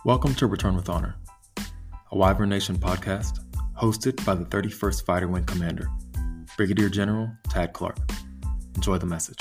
Welcome to Return with Honor, a Wyvern Nation podcast hosted by the 31st Fighter Wing Commander, Brigadier General Tad Clark. Enjoy the message.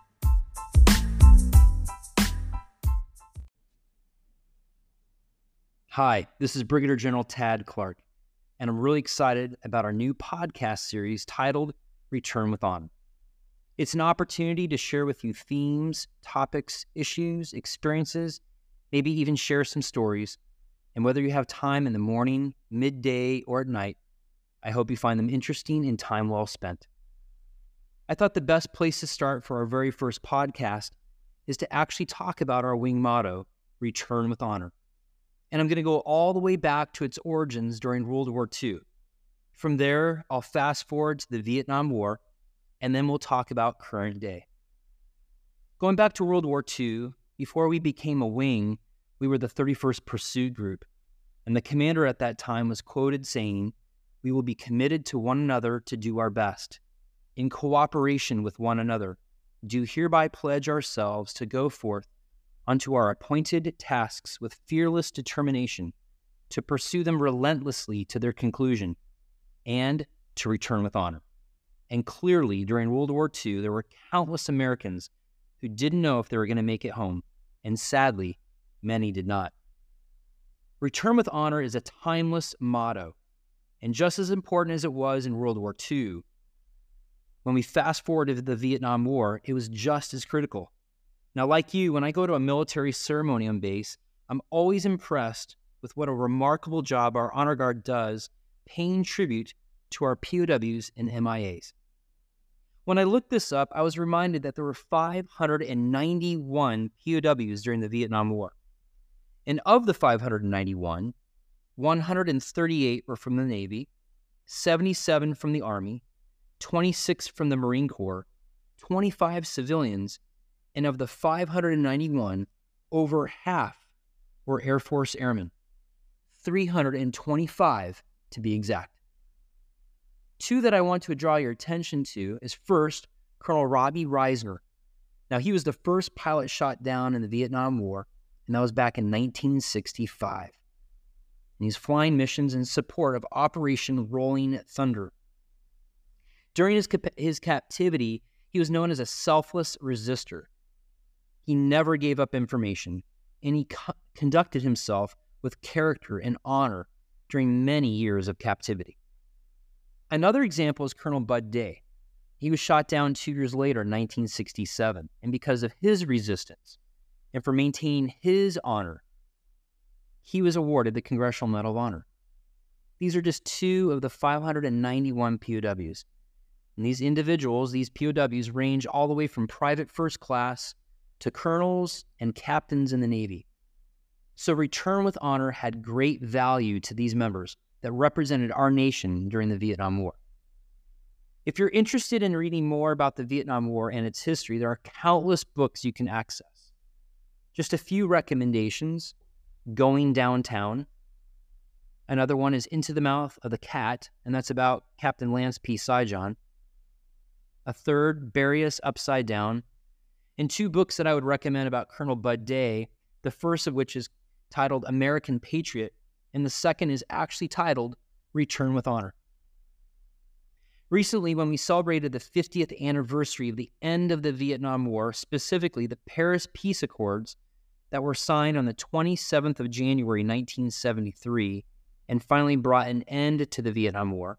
Hi, this is Brigadier General Tad Clark, and I'm really excited about our new podcast series titled Return with Honor. It's an opportunity to share with you themes, topics, issues, experiences, maybe even share some stories. And whether you have time in the morning, midday, or at night, I hope you find them interesting and time well spent. I thought the best place to start for our very first podcast is to actually talk about our wing motto, Return with Honor. And I'm going to go all the way back to its origins during World War II. From there, I'll fast forward to the Vietnam War, and then we'll talk about current day. Going back to World War II, before we became a wing, we were the 31st Pursuit Group, and the commander at that time was quoted saying, "We will be committed to one another to do our best. In cooperation with one another, do hereby pledge ourselves to go forth unto our appointed tasks with fearless determination, to pursue them relentlessly to their conclusion, and to return with honor." And clearly, during World War II, there were countless Americans who didn't know if they were going to make it home, and sadly, many did not. Return with honor is a timeless motto, and just as important as it was in World War II, when we fast forward to the Vietnam War, it was just as critical. Now, like you, when I go to a military ceremony on base, I'm always impressed with what a remarkable job our Honor Guard does paying tribute to our POWs and MIAs. When I looked this up, I was reminded that there were 591 POWs during the Vietnam War. And of the 591, 138 were from the Navy, 77 from the Army, 26 from the Marine Corps, 25 civilians, and of the 591, over half were Air Force airmen, 325 to be exact. Two that I want to draw your attention to is first, Colonel Robbie Reisner. Now, he was the first pilot shot down in the Vietnam War, and that was back in 1965. And he's flying missions in support of Operation Rolling Thunder. During his captivity, he was known as a selfless resistor. He never gave up information, and he conducted himself with character and honor during many years of captivity. Another example is Colonel Bud Day. He was shot down 2 years later in 1967, and because of his resistance and for maintaining his honor, he was awarded the Congressional Medal of Honor. These are just two of the 591 POWs. And these individuals, these POWs, range all the way from private first class to colonels and captains in the Navy. So Return with Honor had great value to these members that represented our nation during the Vietnam War. If you're interested in reading more about the Vietnam War and its history, there are countless books you can access. Just a few recommendations: Going Downtown. Another one is Into the Mouth of the Cat, and that's about Captain Lance P. Saigon. A third, Bury Us Upside Down. And two books that I would recommend about Colonel Bud Day, the first of which is titled American Patriot, and the second is actually titled Return with Honor. Recently, when we celebrated the 50th anniversary of the end of the Vietnam War, specifically the Paris Peace Accords that were signed on the 27th of January 1973 and finally brought an end to the Vietnam War,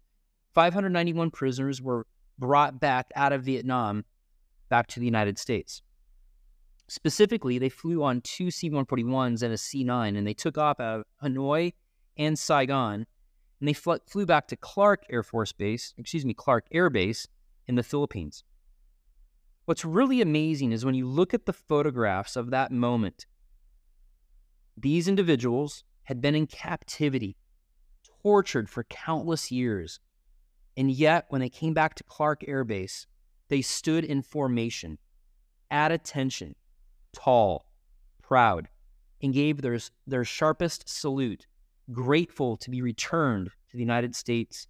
591 prisoners were brought back out of Vietnam back to the United States. Specifically, they flew on two C-141s and a C-9, and they took off out of Hanoi and Saigon, and they flew back to Clark Air Base in the Philippines. What's really amazing is when you look at the photographs of that moment, these individuals had been in captivity, tortured for countless years, and yet when they came back to Clark Air Base, they stood in formation, at attention, tall, proud, and gave their sharpest salute, grateful to be returned to the United States.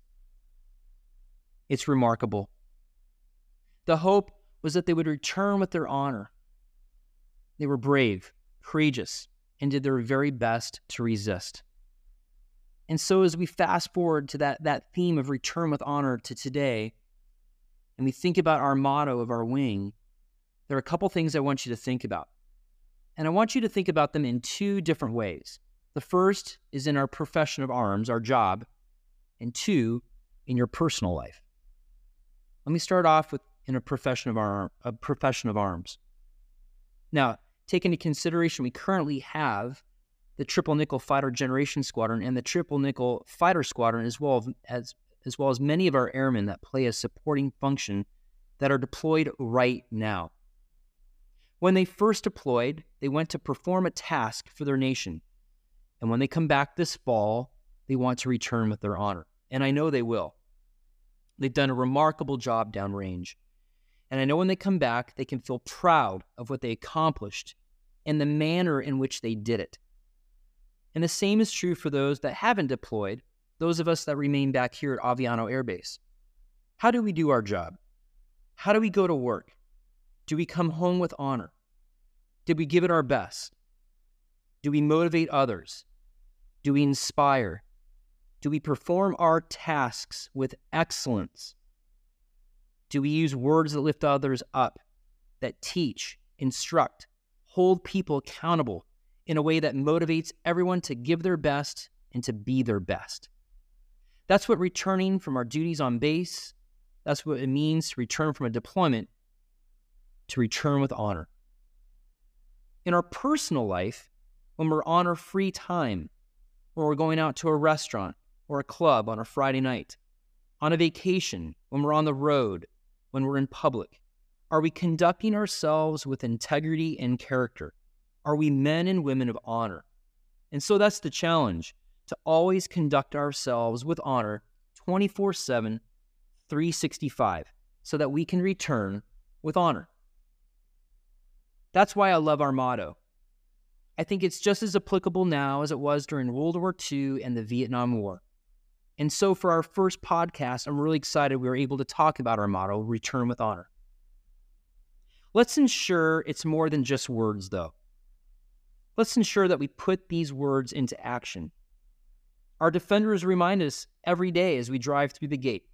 It's remarkable. The hope was that they would return with their honor. They were brave, courageous, and did their very best to resist. And so as we fast forward to that theme of return with honor to today, and we think about our motto of our wing, there are a couple things I want you to think about. And I want you to think about them in two different ways. The first is in our profession of arms, our job, and two, in your personal life. Let me start off with in a profession of arms. Now, take into consideration we currently have the Triple Nickel Fighter Generation Squadron and the Triple Nickel Fighter Squadron, as well as many of our airmen that play a supporting function that are deployed right now. When they first deployed, they went to perform a task for their nation. And when they come back this fall, they want to return with their honor. And I know they will. They've done a remarkable job downrange. And I know when they come back, they can feel proud of what they accomplished and the manner in which they did it. And the same is true for those that haven't deployed, those of us that remain back here at Aviano Air Base. How do we do our job? How do we go to work? Do we come home with honor? Did we give it our best? Do we motivate others? Do we inspire? Do we perform our tasks with excellence? Do we use words that lift others up, that teach, instruct, hold people accountable in a way that motivates everyone to give their best and to be their best? That's what returning from our duties on base, that's what it means to return from a deployment, to return with honor. In our personal life, when we're on our free time, or we're going out to a restaurant or a club on a Friday night, on a vacation, when we're on the road, when we're in public, are we conducting ourselves with integrity and character? Are we men and women of honor? And so that's the challenge, to always conduct ourselves with honor 24/7, 365, so that we can return with honor. That's why I love our motto. I think it's just as applicable now as it was during World War II and the Vietnam War. And so for our first podcast, I'm really excited we were able to talk about our motto, return with honor. Let's ensure it's more than just words, though. Let's ensure that we put these words into action. Our defenders remind us every day as we drive through the gate.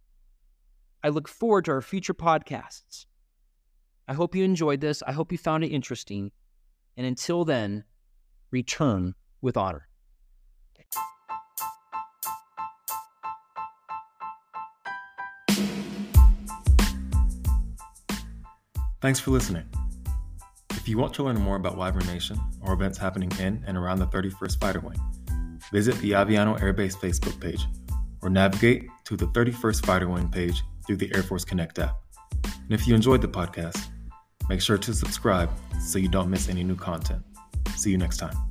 I look forward to our future podcasts. I hope you enjoyed this. I hope you found it interesting. And until then, return with honor. Thanks for listening. If you want to learn more about Wyvern Nation or events happening in and around the 31st Fighter Wing, visit the Aviano Air Base Facebook page or navigate to the 31st Fighter Wing page through the Air Force Connect app. And if you enjoyed the podcast, make sure to subscribe so you don't miss any new content. See you next time.